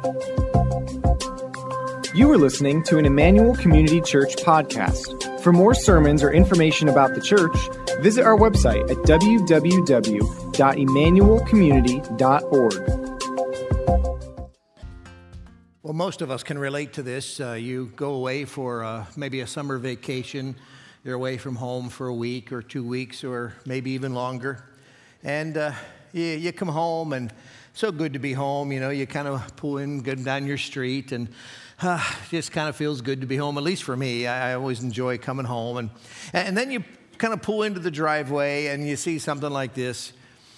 You are listening to an Emmanuel Community Church podcast. For more sermons or information about the church, visit our website at www.emmanuelcommunity.org. Well, most of us can relate to this. You go away for maybe a summer vacation. You're away from home for a week or 2 weeks or maybe even longer. And you come home, and so good to be home. You know, you kind of pull in, go down your street, and just kind of feels good to be home, at least for me. I always enjoy coming home. And then you kind of pull into the driveway, and you see something like this,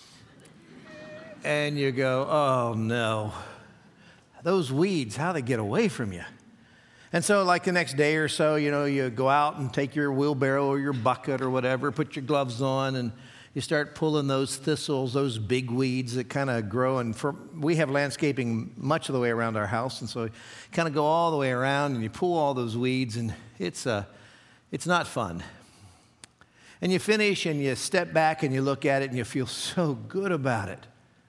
and you go, oh, no. Those weeds, how they get away from you. And so like the next day or so, you know, you go out and take your wheelbarrow or your bucket or whatever, put your gloves on, and you start pulling those thistles, those big weeds that kind of grow. And we have landscaping much of the way around our house, and so you kind of go all the way around and you pull all those weeds, and it's not fun. And you finish and you step back and you look at it and you feel so good about it.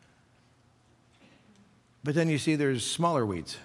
But then you see there's smaller weeds.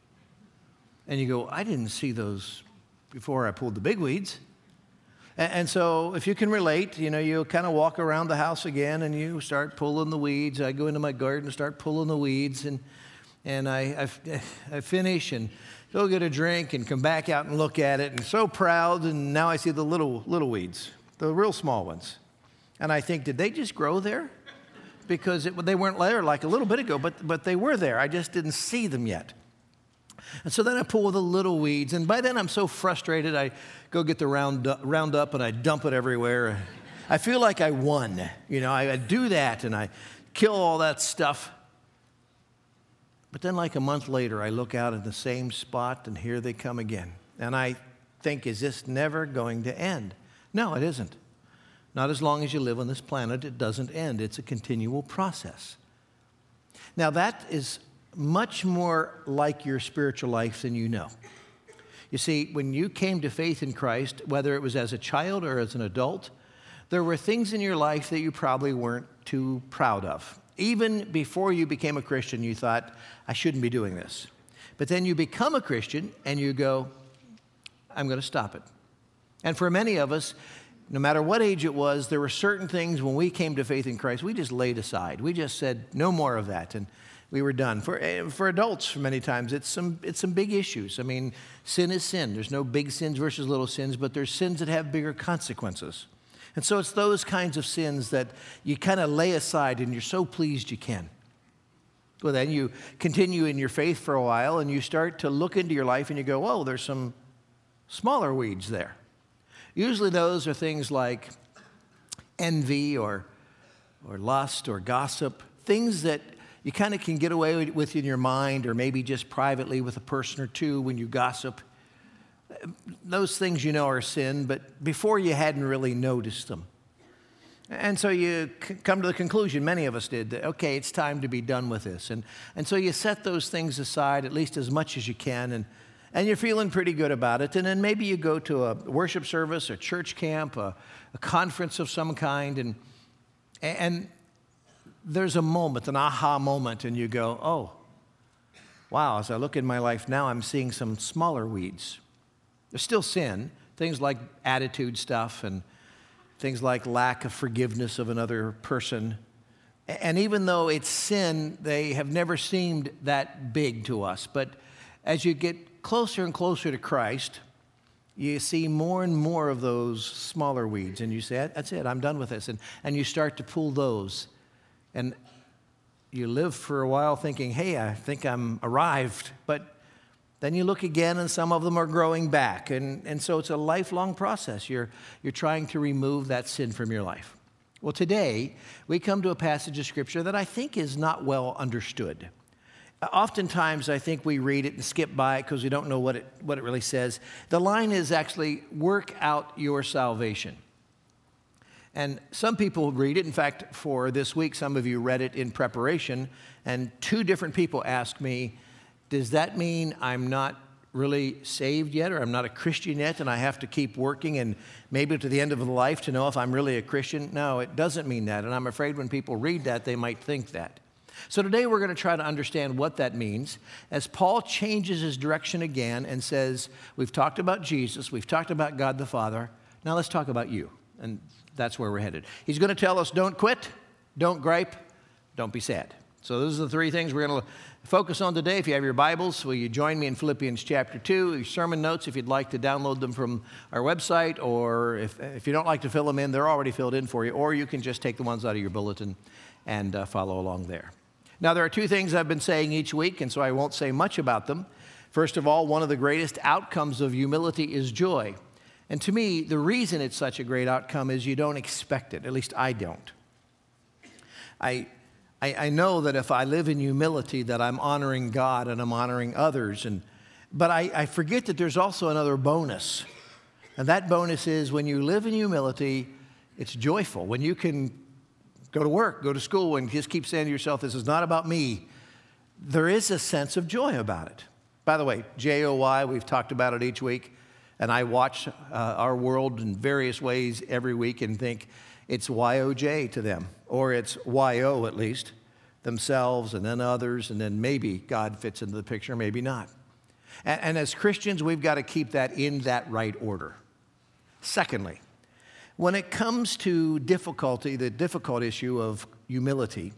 And you go, I didn't see those before I pulled the big weeds. And so if you can relate, you know, you kind of walk around the house again and you start pulling the weeds. I go into my garden and start pulling the weeds, and I finish and go get a drink and come back out and look at it, and so proud, and now I see the little weeds, the real small ones. And I think, did they just grow there? Because they weren't there like a little bit ago, but they were there. I just didn't see them yet. And so then I pull the little weeds, and by then I'm so frustrated, I go get the Roundup and I dump it everywhere. I feel like I won. You know, I do that and I kill all that stuff. But then like a month later, I look out at the same spot, and here they come again. And I think, is this never going to end? No, it isn't. Not as long as you live on this planet, it doesn't end. It's a continual process. Now that is much more like your spiritual life than you know. You see, when you came to faith in Christ, whether it was as a child or as an adult, there were things in your life that you probably weren't too proud of. Even before you became a Christian, you thought, I shouldn't be doing this. But then you become a Christian and you go, I'm going to stop it. And for many of us, no matter what age it was, there were certain things when we came to faith in Christ, we just laid aside. We just said, no more of that. And we were done. For adults, many times, it's some big issues. I mean, sin is sin. There's no big sins versus little sins, but there's sins that have bigger consequences. And so it's those kinds of sins that you kind of lay aside, and you're so pleased you can. Well, then you continue in your faith for a while, and you start to look into your life, and you go, oh, there's some smaller weeds there. Usually those are things like envy or lust or gossip, things that you kind of can get away with in your mind, or maybe just privately with a person or two when you gossip. Those things you know are sin, but before you hadn't really noticed them. And so you come to the conclusion, many of us did, that, okay, it's time to be done with this. And so you set those things aside at least as much as you can, and you're feeling pretty good about it. And then maybe you go to a worship service, a church camp, a conference of some kind, and there's a moment, an aha moment, and you go, oh, wow, as I look in my life now, I'm seeing some smaller weeds. There's still sin, things like attitude stuff and things like lack of forgiveness of another person. And even though it's sin, they have never seemed that big to us. But as you get closer and closer to Christ, you see more and more of those smaller weeds, and you say, that's it, I'm done with this. And you start to pull those. And you live for a while thinking, hey, I think I'm arrived. But then you look again, and some of them are growing back. And so it's a lifelong process. You're trying to remove that sin from your life. Well, today, we come to a passage of Scripture that I think is not well understood. Oftentimes, I think we read it and skip by it because we don't know what it really says. The line is actually, work out your salvation. And some people read it. In fact, for this week, some of you read it in preparation, and 2 different people asked me, does that mean I'm not really saved yet, or I'm not a Christian yet, and I have to keep working and maybe to the end of the life to know if I'm really a Christian? No, it doesn't mean that, and I'm afraid when people read that, they might think that. So today we're going to try to understand what that means as Paul changes his direction again and says, we've talked about Jesus, we've talked about God the Father, now let's talk about you. And that's where we're headed. He's going to tell us, don't quit, don't gripe, don't be sad. So those are the three things we're going to focus on today. If you have your Bibles, will you join me in Philippians chapter 2? Your sermon notes, if you'd like to download them from our website, or if you don't like to fill them in, they're already filled in for you, or you can just take the ones out of your bulletin and follow along there. Now, there are two things I've been saying each week, and so I won't say much about them. First of all, one of the greatest outcomes of humility is joy. And to me, the reason it's such a great outcome is you don't expect it. At least I don't. I know that if I live in humility that I'm honoring God and I'm honoring others. But I forget that there's also another bonus. And that bonus is when you live in humility, it's joyful. When you can go to work, go to school, and just keep saying to yourself, this is not about me, there is a sense of joy about it. By the way, J-O-Y, we've talked about it each week, and I watch our world in various ways every week and think it's Y-O-J to them, or it's Y-O at least, themselves and then others, and then maybe God fits into the picture, maybe not. And as Christians, we've got to keep that in that right order. Secondly, when it comes to difficulty, the difficult issue of humility,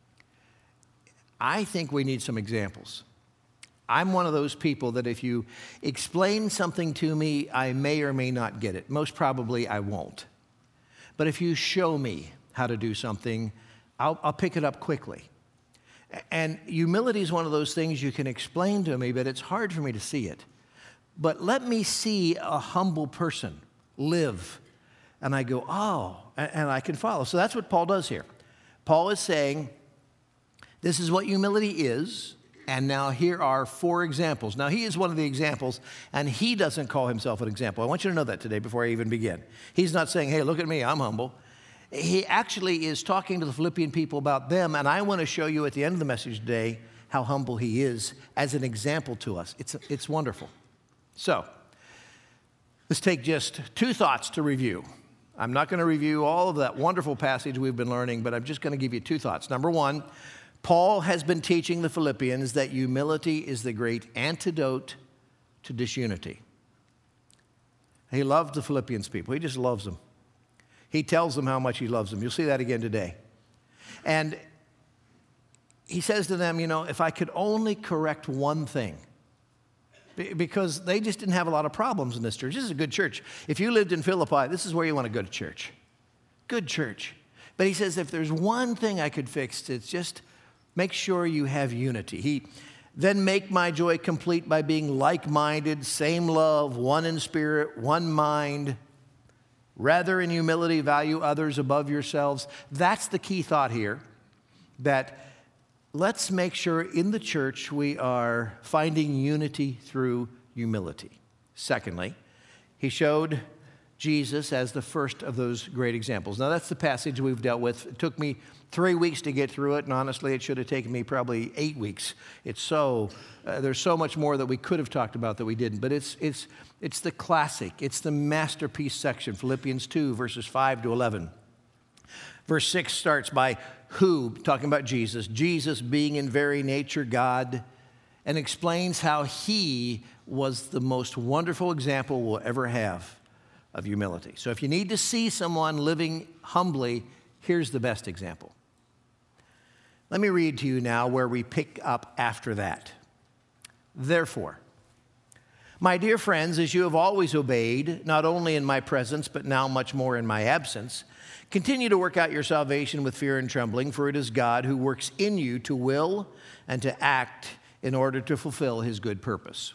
I think we need some examples. I'm one of those people that if you explain something to me, I may or may not get it. Most probably I won't. But if you show me how to do something, I'll pick it up quickly. And humility is one of those things you can explain to me, but it's hard for me to see it. But let me see a humble person live. And I go, oh, and I can follow. So that's what Paul does here. Paul is saying, this is what humility is, and now here are 4 examples. Now, he is one of the examples, and he doesn't call himself an example. I want you to know that today before I even begin. He's not saying, hey, look at me, I'm humble. He actually is talking to the Philippian people about them, and I want to show you at the end of the message today how humble he is as an example to us. It's wonderful. So, let's take just 2 thoughts to review. I'm not going to review all of that wonderful passage we've been learning, but I'm just going to give you 2 thoughts. Number 1, Paul has been teaching the Philippians that humility is the great antidote to disunity. He loved the Philippians people. He just loves them. He tells them how much he loves them. You'll see that again today. And he says to them, if I could only correct one thing, because they just didn't have a lot of problems in this church. This is a good church. If you lived in Philippi, this is where you want to go to church. Good church. But he says, if there's one thing I could fix, it's just make sure you have unity. Then make my joy complete by being like-minded, same love, one in spirit, one mind. Rather, in humility, value others above yourselves. That's the key thought here, that let's make sure in the church we are finding unity through humility. Secondly, he showed Jesus as the first of those great examples. Now, that's the passage we've dealt with. It took me 3 weeks to get through it, and honestly, it should have taken me probably 8 weeks. There's so much more that we could have talked about that we didn't, but it's the classic. It's the masterpiece section, Philippians 2, verses 5 to 11. Verse 6 starts by who, talking about Jesus being in very nature God, and explains how he was the most wonderful example we'll ever have of humility. So if you need to see someone living humbly, here's the best example. Let me read to you now where we pick up after that. Therefore, my dear friends, as you have always obeyed, not only in my presence, but now much more in my absence, continue to work out your salvation with fear and trembling, for it is God who works in you to will and to act in order to fulfill his good purpose.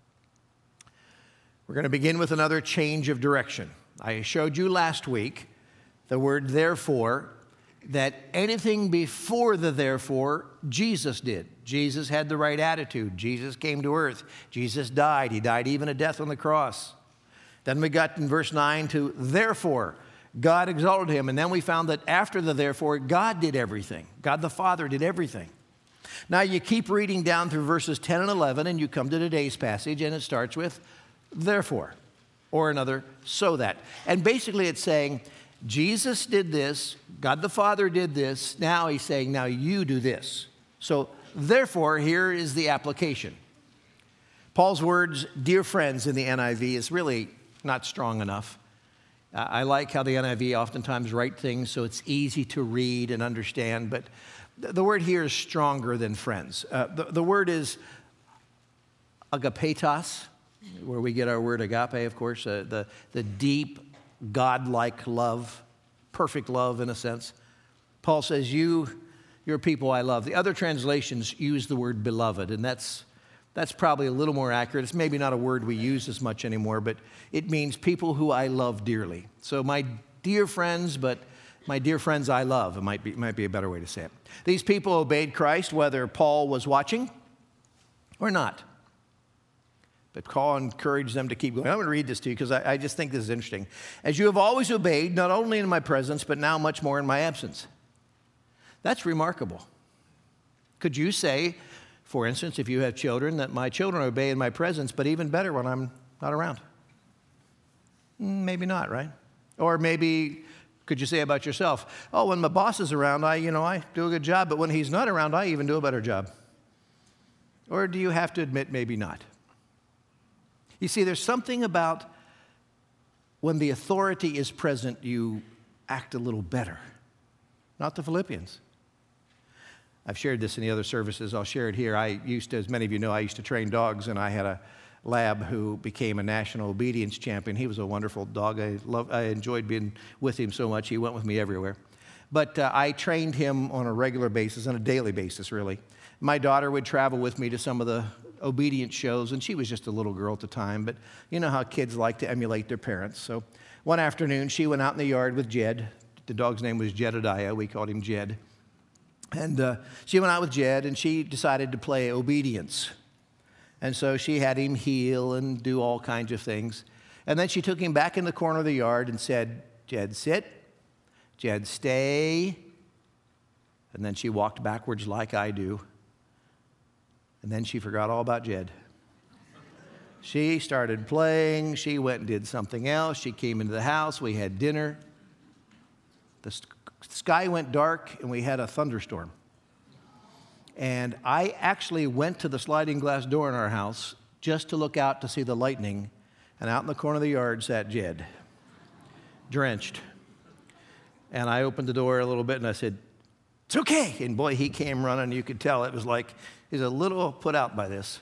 We're going to begin with another change of direction. I showed you last week the word therefore, that anything before the therefore, Jesus did. Jesus had the right attitude. Jesus came to earth. Jesus died. He died even a death on the cross. Then we got in verse 9 to therefore, God exalted him. And then we found that after the therefore, God did everything. God the Father did everything. Now you keep reading down through verses 10 and 11, and you come to today's passage, and it starts with therefore, or another, so that. And basically it's saying, Jesus did this, God the Father did this, now he's saying, now you do this. So therefore, here is the application. Paul's words, dear friends, in the NIV is really not strong enough. I like how the NIV oftentimes write things so it's easy to read and understand, but the word here is stronger than friends. The word is agapetos, where we get our word agape, of course, the deep, God-like love, perfect love in a sense. Paul says, you're people I love. The other translations use the word beloved, and that's probably a little more accurate. It's maybe not a word we use as much anymore, but it means people who I love dearly. So my dear friends, but my dear friends I love, it might be a better way to say it. These people obeyed Christ whether Paul was watching or not. But Paul encouraged them to keep going. I'm going to read this to you because I just think this is interesting. As you have always obeyed, not only in my presence, but now much more in my absence. That's remarkable. Could you say, for instance, if you have children, that my children obey in my presence, but even better when I'm not around? Maybe not, right? Or maybe, could you say about yourself, oh, when my boss is around, I do a good job, but when he's not around, I even do a better job? Or do you have to admit maybe not? You see, there's something about when the authority is present, you act a little better. Not the Philippians. I've shared this in the other services. I'll share it here. As many of you know, I used to train dogs, and I had a lab who became a national obedience champion. He was a wonderful dog. I enjoyed being with him so much. He went with me everywhere. But I trained him on a regular basis, on a daily basis, really. My daughter would travel with me to some of the obedience shows, and she was just a little girl at the time, but you know how kids like to emulate their parents. So one afternoon, she went out in the yard with Jed. The dog's name was Jedediah. We called him Jed. And she went out with Jed, and she decided to play obedience. And so she had him heel and do all kinds of things. And then she took him back in the corner of the yard and said, Jed, sit. Jed, stay. And then she walked backwards like I do. And then she forgot all about Jed. She started playing. She went and did something else. She came into the house. We had dinner. The sky went dark, and we had a thunderstorm. And I actually went to the sliding glass door in our house just to look out to see the lightning. And out in the corner of the yard sat Jed, drenched. And I opened the door a little bit, and I said, it's okay. And boy, he came running. You could tell it was like he's a little put out by this.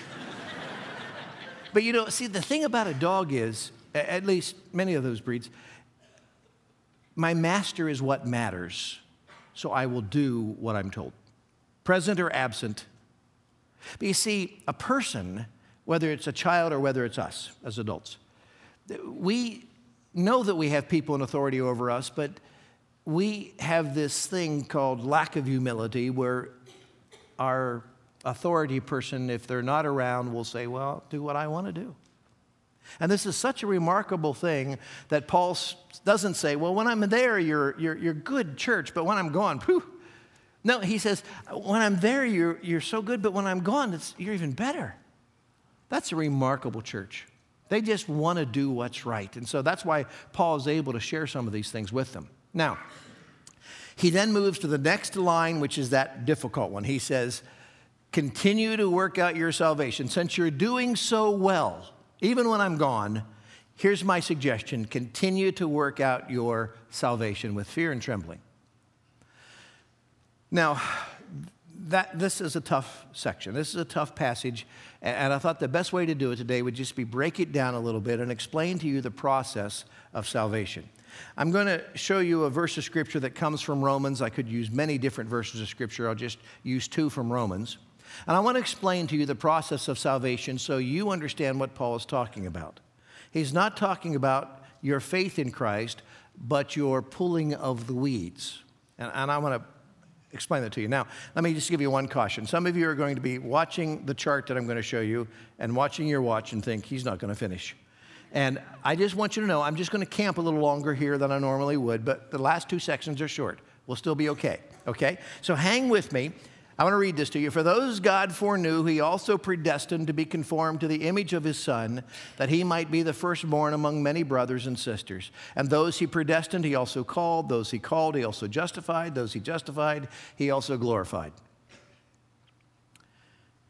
But see, the thing about a dog is, at least many of those breeds, my master is what matters, so I will do what I'm told, present or absent. But you see, a person, whether it's a child or whether it's us as adults, we know that we have people in authority over us, but we have this thing called lack of humility where our authority person, if they're not around, will say, well, do what I want to do. And this is such a remarkable thing that Paul doesn't say, well, when I'm there, you're good, church, but when I'm gone, phew. No, he says, when I'm there, you're so good, but when I'm gone, you're even better. That's a remarkable church. They just want to do what's right. And so that's why Paul is able to share some of these things with them. Now, he then moves to the next line, which is that difficult one. He says, continue to work out your salvation. Since you're doing so well, even when I'm gone, here's my suggestion. Continue to work out your salvation with fear and trembling. Now, this is a tough section. This is a tough passage, and I thought the best way to do it today would just be break it down a little bit and explain to you the process of salvation. I'm going to show you a verse of Scripture that comes from Romans. I could use many different verses of Scripture. I'll just use two from Romans. And I want to explain to you the process of salvation so you understand what Paul is talking about. He's not talking about your faith in Christ, but your pulling of the weeds. And I want to explain that to you. Now, let me just give you one caution. Some of you are going to be watching the chart that I'm going to show you and watching your watch and think, he's not going to finish. And I just want you to know, I'm just going to camp a little longer here than I normally would, but the last two sections are short. We'll still be okay, okay? So hang with me. I want to read this to you. For those God foreknew, he also predestined to be conformed to the image of his Son, that he might be the firstborn among many brothers and sisters. And those he predestined, he also called. Those he called, he also justified. Those he justified, he also glorified.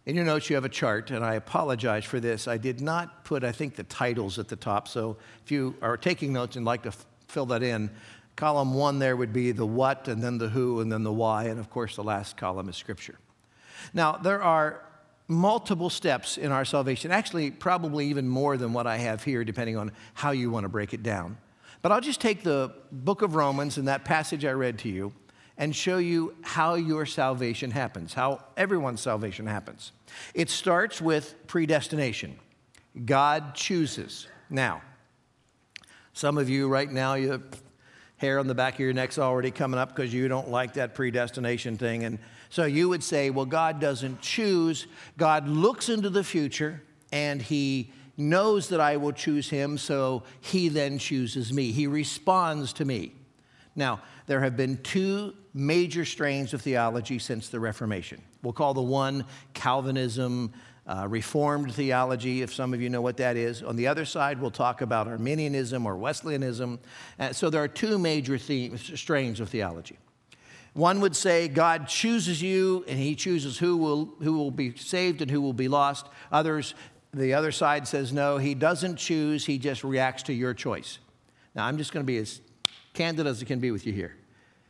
In your notes, you have a chart, and I apologize for this. I did not put, I think, the titles at the top. So if you are taking notes and like to fill that in, column 1 there would be the what, and then the who, and then the why, and of course the last column is Scripture. Now, there are multiple steps in our salvation, actually probably even more than what I have here, depending on how you want to break it down. But I'll just take the book of Romans and that passage I read to you and show you how your salvation happens, how everyone's salvation happens. It starts with predestination. God chooses. Now, some of you right now, you have hair on the back of your neck's already coming up because you don't like that predestination thing. And so you would say, well, God doesn't choose. God looks into the future, and he knows that I will choose him, so he then chooses me. He responds to me. Now, there have been 2 major strains of theology since the Reformation. We'll call the one Calvinism, Reformed theology, if some of you know what that is. On the other side, we'll talk about Arminianism or Wesleyanism. So there are 2 major strains of theology. One would say God chooses you, and he chooses who will be saved and who will be lost. Others, the other side says, no, he doesn't choose, he just reacts to your choice. Now, I'm just going to be as candid as I can be with you here.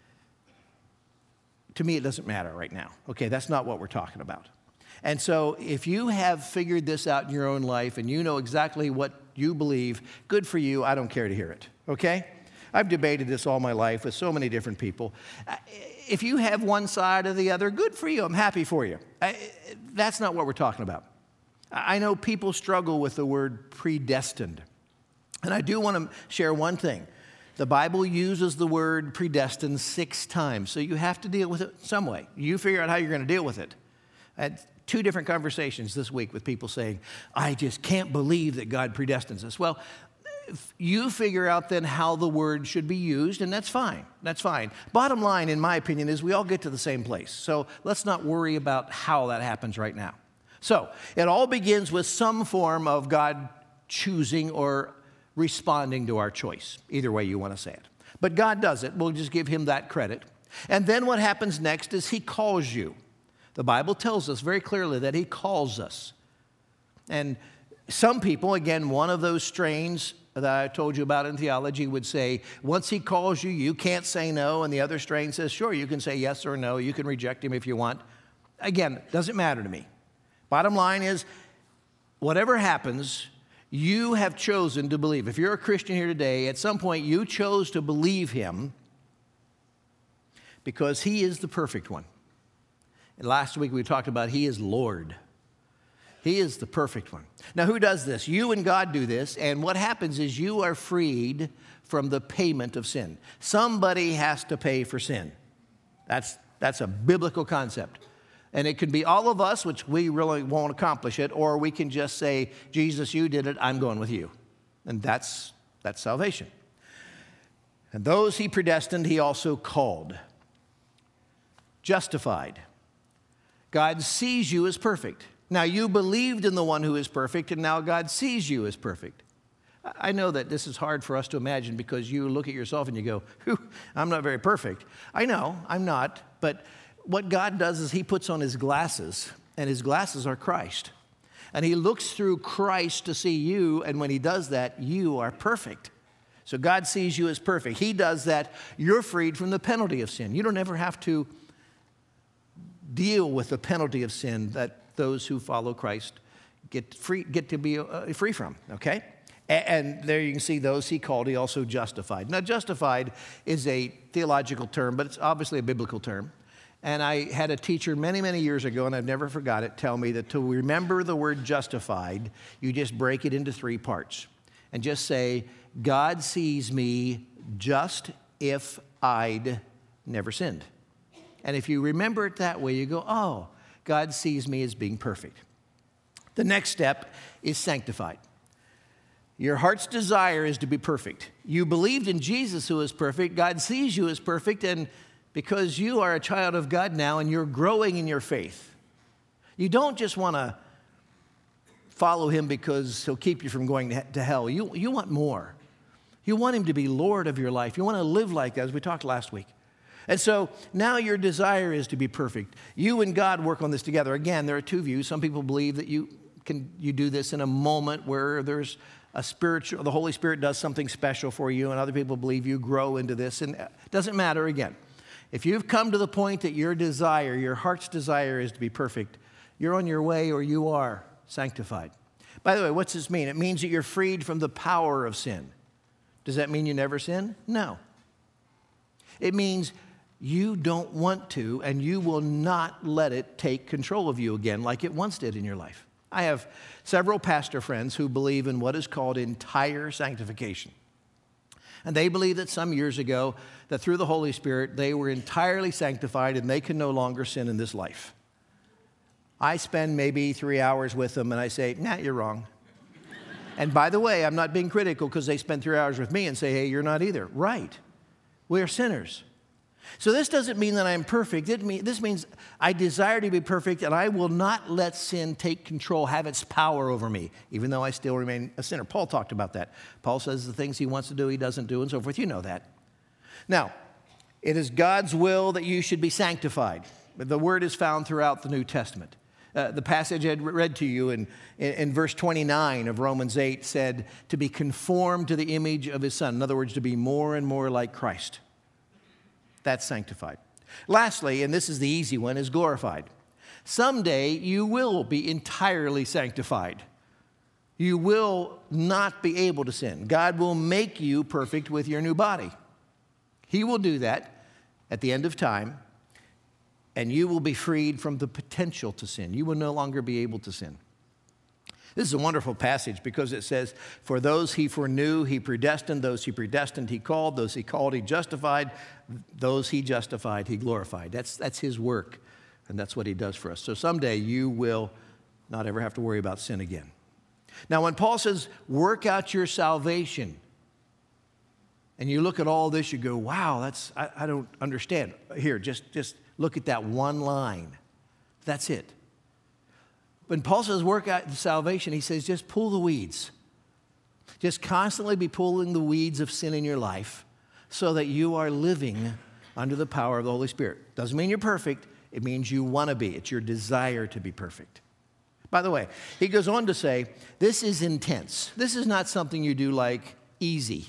To me, it doesn't matter right now. Okay, that's not what we're talking about. And so if you have figured this out in your own life and you know exactly what you believe, good for you. I don't care to hear it, okay? I've debated this all my life with so many different people. If you have one side or the other, good for you. I'm happy for you. That's not what we're talking about. I know people struggle with the word predestined. And I do want to share one thing. The Bible uses the word predestined 6 times, so you have to deal with it some way. You figure out how you're going to deal with it. I had 2 different conversations this week with people saying, I just can't believe that God predestines us. Well, you figure out then how the word should be used, and that's fine. That's fine. Bottom line, in my opinion, is we all get to the same place. So let's not worry about how that happens right now. So it all begins with some form of God choosing or responding to our choice, either way you want to say it. But God does it. We'll just give him that credit. And then what happens next is he calls you. The Bible tells us very clearly that he calls us. And some people, again, one of those strains that I told you about in theology would say, once he calls you, you can't say no. And the other strain says, sure, you can say yes or no. You can reject him if you want. Again, doesn't matter to me. Bottom line is, whatever happens, you have chosen to believe. If you're a Christian here today, at some point you chose to believe him because he is the perfect one. And last week we talked about he is Lord. He is the perfect one. Now, who does this? You and God do this, and what happens is you are freed from the payment of sin. Somebody has to pay for sin. That's a biblical concept. And it could be all of us, which we really won't accomplish it, or we can just say, Jesus, you did it, I'm going with you. And that's salvation. And those he predestined, he also called. Justified. God sees you as perfect. Now, you believed in the one who is perfect, and now God sees you as perfect. I know that this is hard for us to imagine because you look at yourself and you go, I'm not very perfect. I know, I'm not, but what God does is he puts on his glasses, and his glasses are Christ. And he looks through Christ to see you, and when he does that, you are perfect. So God sees you as perfect. He does that. You're freed from the penalty of sin. You don't ever have to deal with the penalty of sin that those who follow Christ get to be free from, okay? And there you can see those he called, he also justified. Now, justified is a theological term, but it's obviously a biblical term. And I had a teacher many, many years ago, and I've never forgot it, tell me that to remember the word justified, you just break it into 3 parts. And just say, God sees me just if I'd never sinned. And if you remember it that way, you go, oh, God sees me as being perfect. The next step is sanctified. Your heart's desire is to be perfect. You believed in Jesus who is perfect. God sees you as perfect, and because you are a child of God now and you're growing in your faith. You don't just want to follow him because he'll keep you from going to hell. You want more. You want him to be Lord of your life. You want to live like that, as we talked last week. And so now your desire is to be perfect. You and God work on this together. Again, there are two views. Some people believe that you do this in a moment where there's the Holy Spirit does something special for you, and other people believe you grow into this. And it doesn't matter again. If you've come to the point that your heart's desire is to be perfect, you're on your way, or you are sanctified. By the way, what's this mean? It means that you're freed from the power of sin. Does that mean you never sin? No. It means you don't want to, and you will not let it take control of you again like it once did in your life. I have several pastor friends who believe in what is called entire sanctification. And they believe that some years ago, that through the Holy Spirit, they were entirely sanctified and they can no longer sin in this life. I spend maybe 3 hours with them and I say, nah, you're wrong. And by the way, I'm not being critical because they spend 3 hours with me and say, hey, you're not either. Right. We are sinners. So this doesn't mean that I'm perfect. This means I desire to be perfect, and I will not let sin take control, have its power over me, even though I still remain a sinner. Paul talked about that. Paul says the things he wants to do, he doesn't do, and so forth. You know that. Now, it is God's will that you should be sanctified. The word is found throughout the New Testament. The passage I read to you in verse 29 of Romans 8 said, to be conformed to the image of his Son. In other words, to be more and more like Christ. That's sanctified. Lastly, and this is the easy one, is glorified. Someday you will be entirely sanctified. You will not be able to sin. God will make you perfect with your new body. He will do that at the end of time, and you will be freed from the potential to sin. You will no longer be able to sin. This is a wonderful passage because it says, for those he foreknew, he predestined. Those he predestined, he called. Those he called, he justified. Those he justified, he glorified. That's his work, and that's what he does for us. So someday you will not ever have to worry about sin again. Now, when Paul says, work out your salvation, and you look at all this, you go, wow, I don't understand. Here, just look at that one line. That's it. When Paul says work out the salvation, he says just pull the weeds. Just constantly be pulling the weeds of sin in your life so that you are living under the power of the Holy Spirit. Doesn't mean you're perfect. It means you want to be. It's your desire to be perfect. By the way, he goes on to say, this is intense. This is not something you do like easy.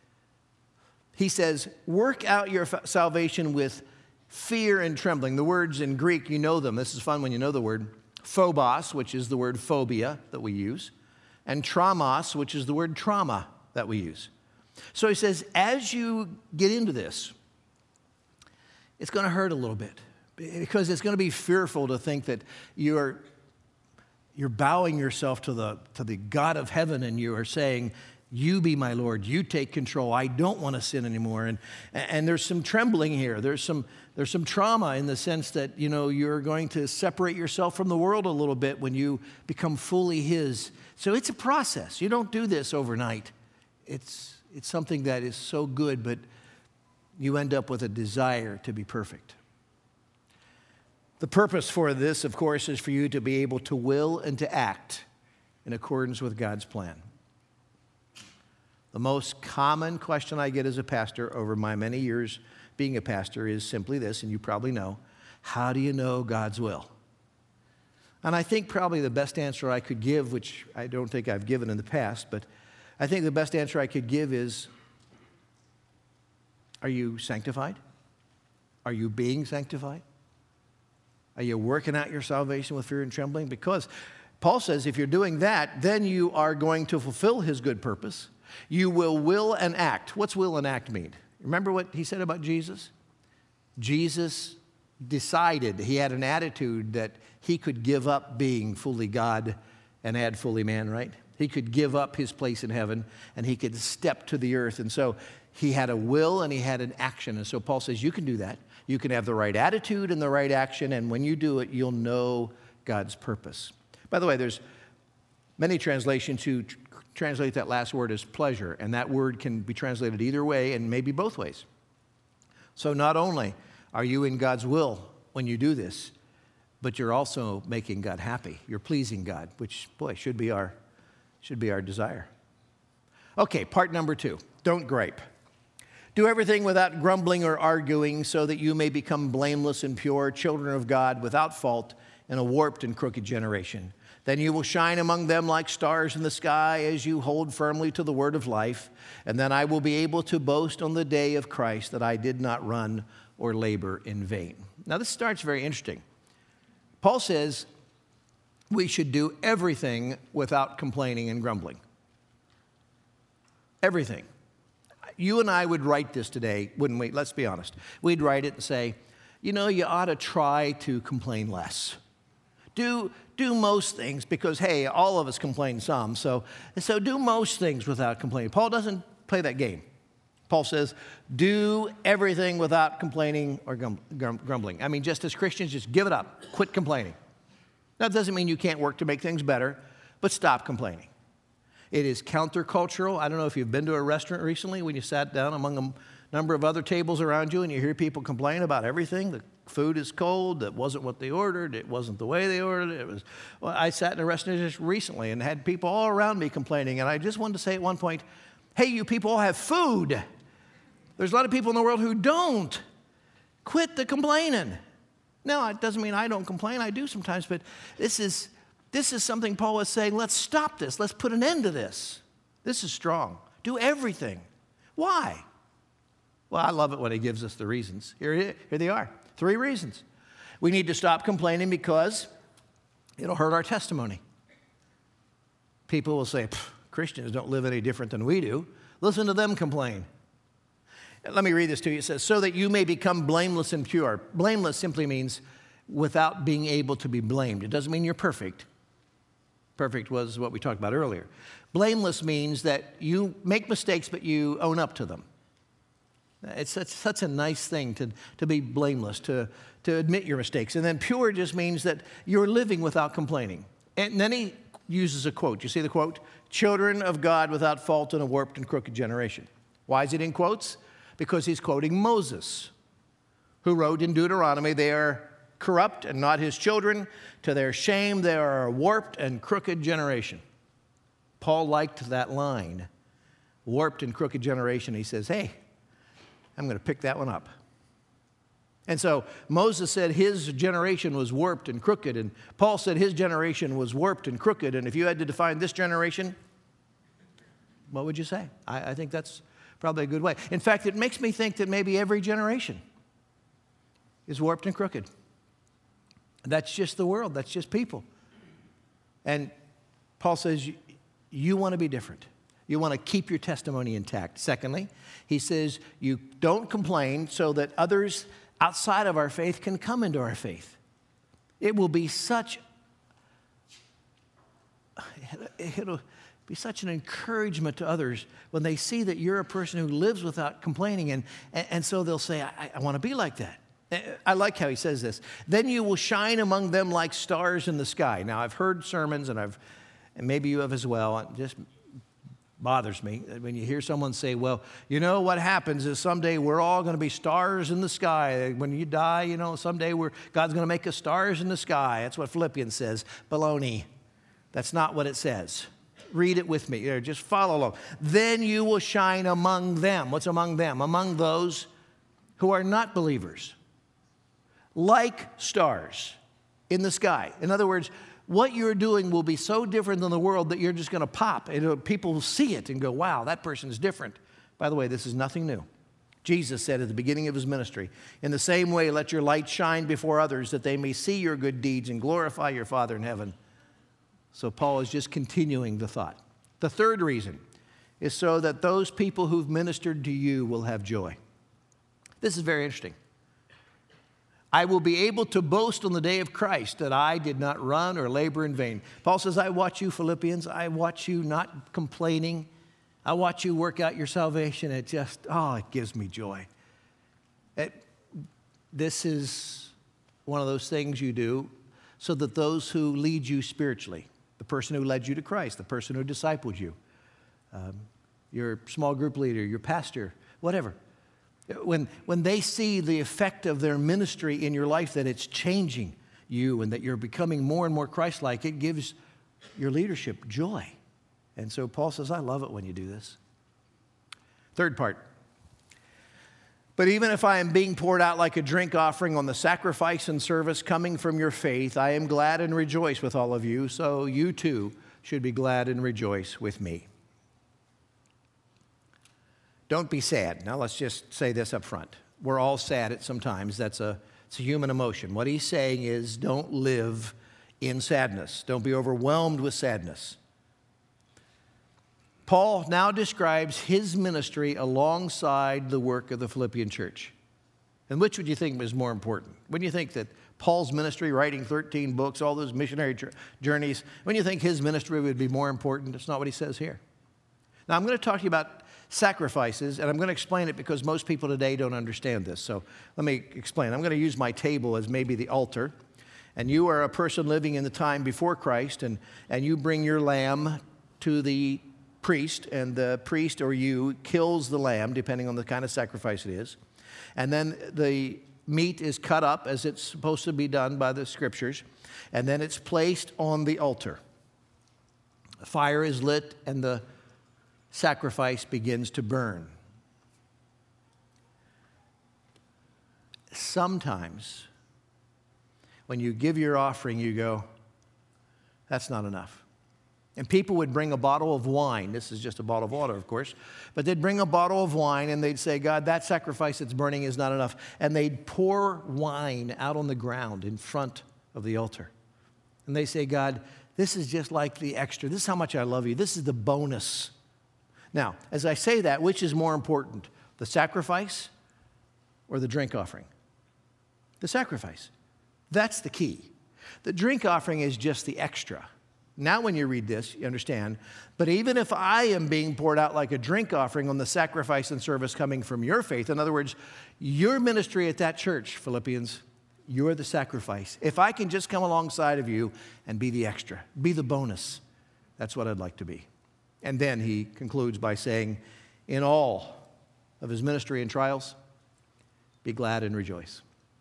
He says, work out your salvation with fear and trembling. The words in Greek, you know them. This is fun when you know the word. Phobos, which is the word phobia that we use, and traumos, which is the word trauma that we use. So he says, as you get into this, it's going to hurt a little bit because it's going to be fearful to think that you're bowing yourself to the God of heaven and you are saying, you be my Lord, you take control. I don't want to sin anymore. And there's some trembling here. There's some trauma in the sense that, you're going to separate yourself from the world a little bit when you become fully his. So it's a process. You don't do this overnight. It's something that is so good, but you end up with a desire to be perfect. The purpose for this, of course, is for you to be able to will and to act in accordance with God's plan. The most common question I get as a pastor over my many years being a pastor is simply this, and you probably know, how do you know God's will? And I think probably the best answer I could give, which I don't think I've given in the past, but I think the best answer I could give is, are you sanctified? Are you being sanctified? Are you working out your salvation with fear and trembling? Because Paul says if you're doing that, then you are going to fulfill his good purpose. You will and act. What's will and act mean? Remember what he said about Jesus? Jesus decided, he had an attitude that he could give up being fully God and add fully man, right? He could give up his place in heaven and he could step to the earth. And so he had a will and he had an action. And so Paul says you can do that. You can have the right attitude and the right action. And when you do it, you'll know God's purpose. By the way, there's many translations who translate that last word as pleasure. And that word can be translated either way and maybe both ways. So not only are you in God's will when you do this, but you're also making God happy. You're pleasing God, which, boy, should be our desire. Okay, part number 2. Don't gripe. Do everything without grumbling or arguing, so that you may become blameless and pure, children of God, without fault, in a warped and crooked generation. Then you will shine among them like stars in the sky as you hold firmly to the word of life. And then I will be able to boast on the day of Christ that I did not run or labor in vain. Now this starts very interesting. Paul says we should do everything without complaining and grumbling. Everything. You and I would write this today, wouldn't we? Let's be honest. We'd write it and say, you know, you ought to try to complain less. Do most things because, hey, all of us complain some. So do most things without complaining. Paul doesn't play that game. Paul says, do everything without complaining or grumbling. I mean, just as Christians, just give it up. Quit complaining. That doesn't mean you can't work to make things better, but stop complaining. It is countercultural. I don't know if you've been to a restaurant recently when you sat down among a number of other tables around you and you hear people complain about everything. The food is cold. That wasn't what they ordered. It wasn't the way they ordered it. I sat in a restaurant just recently and had people all around me complaining. And I just wanted to say at one point, hey, you people all have food. There's a lot of people in the world who don't. Quit the complaining. Now, it doesn't mean I don't complain. I do sometimes, but this is something Paul is saying, let's stop this. Let's put an end to this. This is strong. Do everything. Why? Well, I love it when he gives us the reasons. Here they are. 3 reasons. We need to stop complaining because it'll hurt our testimony. People will say, Christians don't live any different than we do. Listen to them complain. Let me read this to you. It says, so that you may become blameless and pure. Blameless simply means without being able to be blamed. It doesn't mean you're perfect. Perfect was what we talked about earlier. Blameless means that you make mistakes, but you own up to them. It's such a nice thing to be blameless, to admit your mistakes. And then pure just means that you're living without complaining. And then he uses a quote. You see the quote? Children of God without fault in a warped and crooked generation. Why is it in quotes? Because he's quoting Moses, who wrote in Deuteronomy, they are corrupt and not his children. To their shame, they are a warped and crooked generation. Paul liked that line, warped and crooked generation. He says, hey, I'm going to pick that one up. And so Moses said his generation was warped and crooked, and Paul said his generation was warped and crooked. And if you had to define this generation, what would you say? I think that's probably a good way. In fact, it makes me think that maybe every generation is warped and crooked. That's just the world. That's just people. And Paul says, you want to be different. You want to keep your testimony intact. Secondly, he says, you don't complain so that others outside of our faith can come into our faith. It will be it'll be such an encouragement to others when they see that you're a person who lives without complaining. And so they'll say, I want to be like that. I like how he says this. Then you will shine among them like stars in the sky. Now, I've heard sermons, and maybe you have as well. It just bothers me when you hear someone say, well, you know, what happens is someday we're all going to be stars in the sky. When you die, you know, someday God's going to make us stars in the sky. That's what Philippians says. Baloney. That's not what it says. Read it with me. Just follow along. Then you will shine among them. What's among them? Among those who are not believers. Like stars in the sky. In other words, what you're doing will be so different than the world that you're just going to pop. And people will see it and go, wow, that person is different. By the way, this is nothing new. Jesus said at the beginning of his ministry, in the same way, let your light shine before others that they may see your good deeds and glorify your Father in heaven. So Paul is just continuing the thought. The third reason is so that those people who've ministered to you will have joy. This is very interesting. I will be able to boast on the day of Christ that I did not run or labor in vain. Paul says, I watch you, Philippians. I watch you not complaining. I watch you work out your salvation. It gives me joy. This is one of those things you do so that those who lead you spiritually, the person who led you to Christ, the person who discipled you, your small group leader, your pastor, whatever, when they see the effect of their ministry in your life, that it's changing you and that you're becoming more and more Christ-like, it gives your leadership joy. And so Paul says, I love it when you do this. Third part, But even if I am being poured out like a drink offering on the sacrifice and service coming from your faith, I am glad and rejoice with all of you, so you too should be glad and rejoice with me. Don't be sad. Now let's just say this up front. We're all sad at some times. It's a human emotion. What he's saying is don't live in sadness. Don't be overwhelmed with sadness. Paul now describes his ministry alongside the work of the Philippian church. And which would you think was more important? Wouldn't you think that Paul's ministry, writing 13 books, all those missionary journeys, wouldn't you think his ministry would be more important? That's not what he says here. Now, I'm going to talk to you about sacrifices, and I'm going to explain it because most people today don't understand this. So let me explain. I'm going to use my table as maybe the altar, and you are a person living in the time before Christ, and you bring your lamb to the priest, and the priest or you kills the lamb, depending on the kind of sacrifice it is. And then the meat is cut up as it's supposed to be done by the scriptures, and then it's placed on the altar. A fire is lit, and the sacrifice begins to burn. Sometimes, when you give your offering, you go, that's not enough. And people would bring a bottle of wine. This is just a bottle of water, of course. But they'd bring a bottle of wine, and they'd say, God, that sacrifice that's burning is not enough. And they'd pour wine out on the ground in front of the altar. And they say, God, this is just like the extra. This is how much I love you. This is the bonus. Now, as I say that, which is more important, the sacrifice or the drink offering? The sacrifice. That's the key. The drink offering is just the extra. Now when you read this, you understand. But even if I am being poured out like a drink offering on the sacrifice and service coming from your faith, in other words, your ministry at that church, Philippians, you're the sacrifice. If I can just come alongside of you and be the extra, be the bonus, that's what I'd like to be. And then he concludes by saying, in all of his ministry and trials, be glad and rejoice.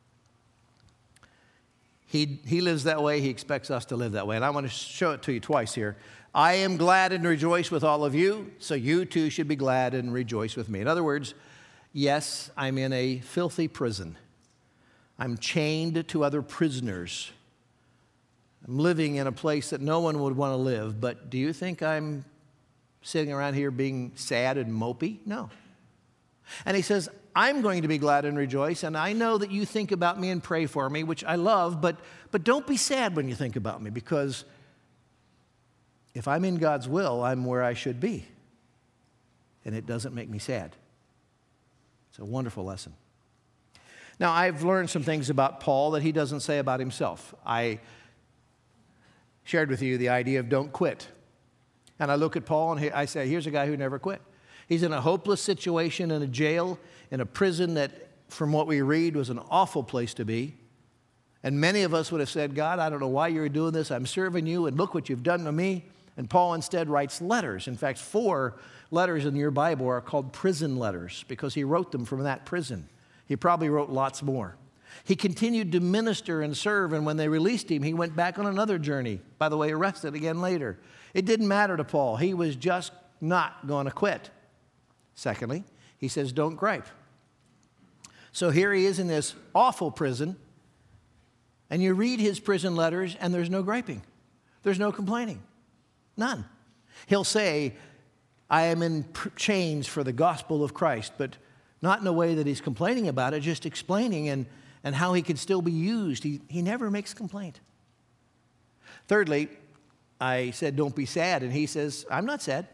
He lives that way. He expects us to live that way. And I want to show it to you twice here. I am glad and rejoice with all of you, so you too should be glad and rejoice with me. In other words, yes, I'm in a filthy prison. I'm chained to other prisoners. I'm living in a place that no one would want to live. But do you think I'm sitting around here being sad and mopey? No. And he says, I'm going to be glad and rejoice, and I know that you think about me and pray for me, which I love, but don't be sad when you think about me, because if I'm in God's will, I'm where I should be, and it doesn't make me sad. It's a wonderful lesson. Now, I've learned some things about Paul that he doesn't say about himself. I shared with you the idea of don't quit. And I look at Paul and I say, here's a guy who never quit. He's in a hopeless situation in a jail, in a prison that, from what we read, was an awful place to be. And many of us would have said, God, I don't know why you're doing this. I'm serving you, and look what you've done to me. And Paul instead writes letters. In fact, 4 letters in your Bible are called prison letters because he wrote them from that prison. He probably wrote lots more. He continued to minister and serve, and when they released him, he went back on another journey. By the way, arrested again later. It didn't matter to Paul. He was just not going to quit. Secondly, he says, don't gripe. So here he is in this awful prison, and you read his prison letters, and there's no griping. There's no complaining. None. He'll say, I am in chains for the gospel of Christ, but not in a way that he's complaining about it, just explaining and how he can still be used. He never makes complaint. Thirdly, I said, don't be sad, and he says, I'm not sad.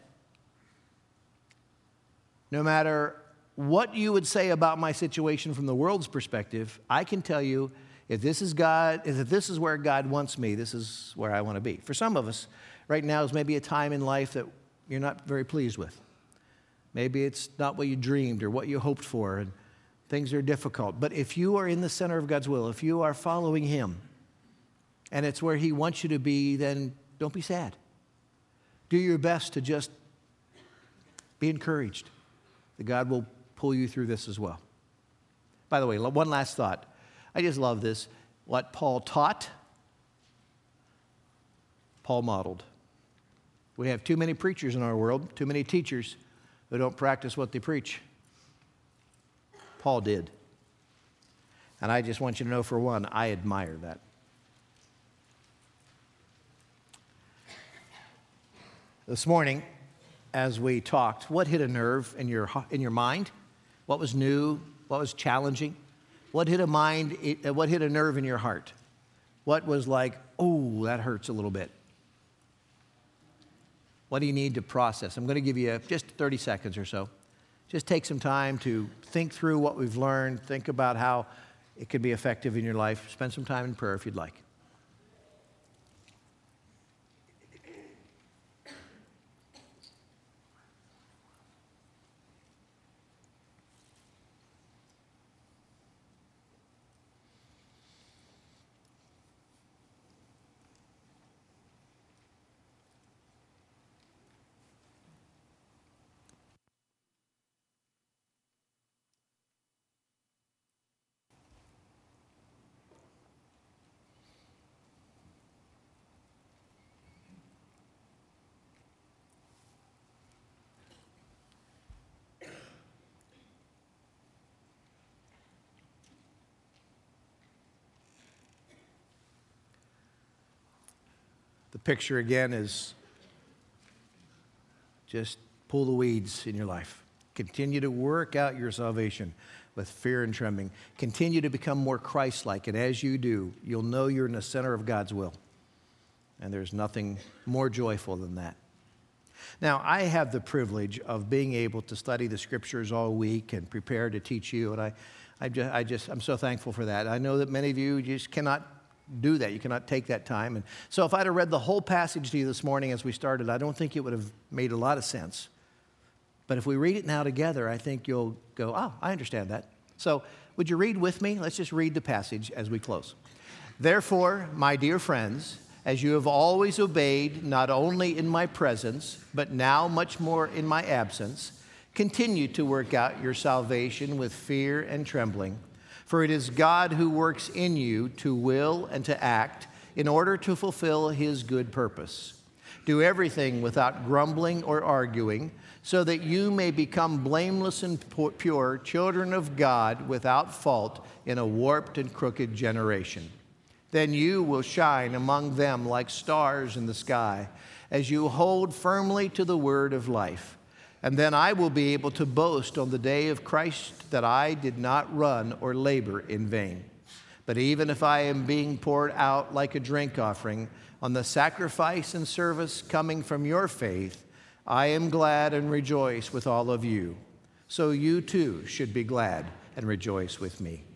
No matter what you would say about my situation from the world's perspective, I can tell you if this is God, if this is where God wants me, this is where I want to be. For some of us, right now is maybe a time in life that you're not very pleased with. Maybe it's not what you dreamed or what you hoped for, and things are difficult. But if you are in the center of God's will, if you are following Him, and it's where He wants you to be, then don't be sad. Do your best to just be encouraged that God will pull you through this as well. By the way, one last thought. I just love this. What Paul taught, Paul modeled. We have too many preachers in our world, too many teachers who don't practice what they preach. Paul did. And I just want you to know, for one, I admire that. This morning, as we talked, what hit a nerve in your mind? What was new? What was challenging? What hit a nerve in your heart? What was like, oh, that hurts a little bit? What do you need to process? I'm going to give you just 30 seconds or so. Just take some time to think through what we've learned. Think about how it could be effective in your life. Spend some time in prayer if you'd like. The picture again is just pull the weeds in your life. Continue to work out your salvation with fear and trembling. Continue to become more Christ-like, and as you do, you'll know you're in the center of God's will. And there's nothing more joyful than that. Now, I have the privilege of being able to study the Scriptures all week and prepare to teach you, and I'm so thankful for that. I know that many of you just cannot do that. You cannot take that time. And so if I'd have read the whole passage to you this morning as we started, I don't think it would have made a lot of sense. But if we read it now together, I think you'll go, oh, I understand that. So would you read with me? Let's just read the passage as we close. Therefore, my dear friends, as you have always obeyed, not only in my presence, but now much more in my absence, continue to work out your salvation with fear and trembling. For it is God who works in you to will and to act in order to fulfill his good purpose. Do everything without grumbling or arguing, so that you may become blameless and pure children of God without fault in a warped and crooked generation. Then you will shine among them like stars in the sky, as you hold firmly to the word of life. And then I will be able to boast on the day of Christ that I did not run or labor in vain. But even if I am being poured out like a drink offering on the sacrifice and service coming from your faith, I am glad and rejoice with all of you. So you too should be glad and rejoice with me.